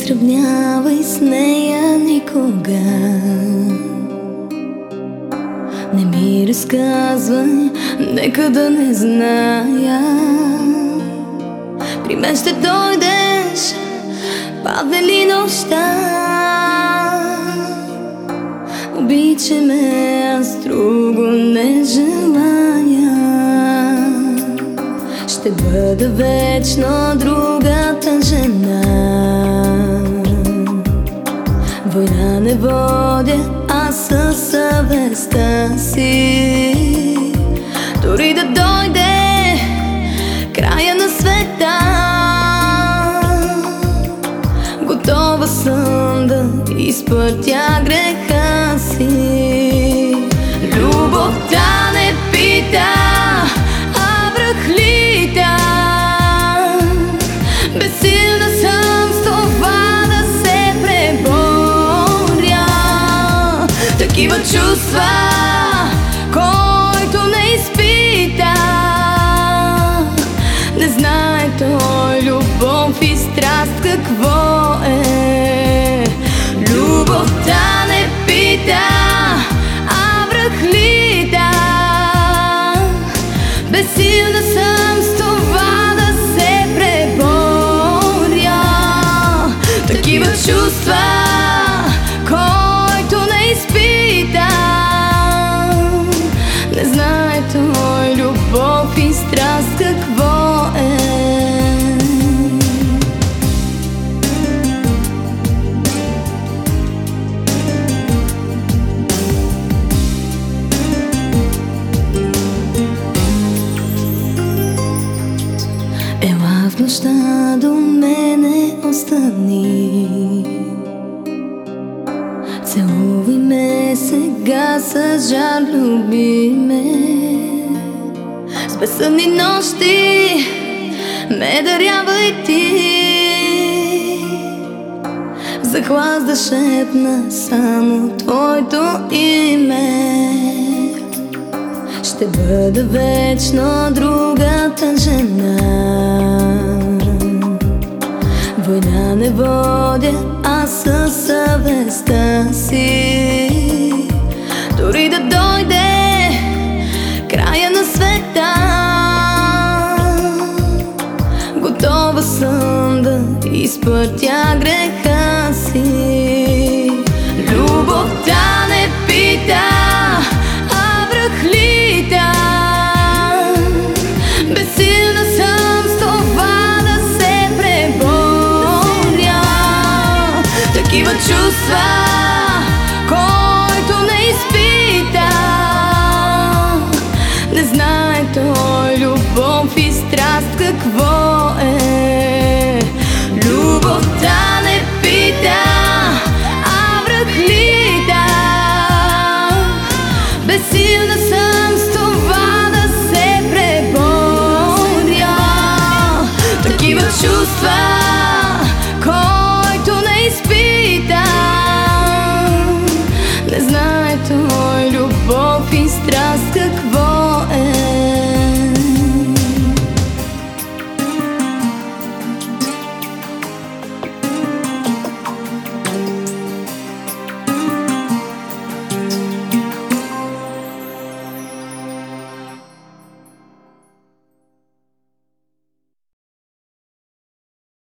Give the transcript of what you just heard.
сравнявай с нея никога. Не ми разказвай, нека да не зная. При мен ще дойдеш, падне ли нощта. Обичай ме, аз друго не желая. Ще бъда вечно другата жена. Война не водя, аз със съвестта си. Дори да дойде края на света, готова съм да изпътя греха си. Любовта не пита, а връхлита. Безсилна съм с това да се преборя. Такива чувства, който не изпита, не знае той любов и страст какво е. Любовта не пита, а връхлита. Безсилна съм с това да се преборя. Такива чувства, който не изпита, не знае той любов и страст какво е. Ела в нощта до мене остани. Целуй ме сега с жар, люби ме. С безсънни нощи ме дарявай ти. За глас да шепна само твоето име. Ще бъда вечно другата жена. Война не водя, аз със съвестта си. Дори да дойде края на света, готова съм да изпътя греха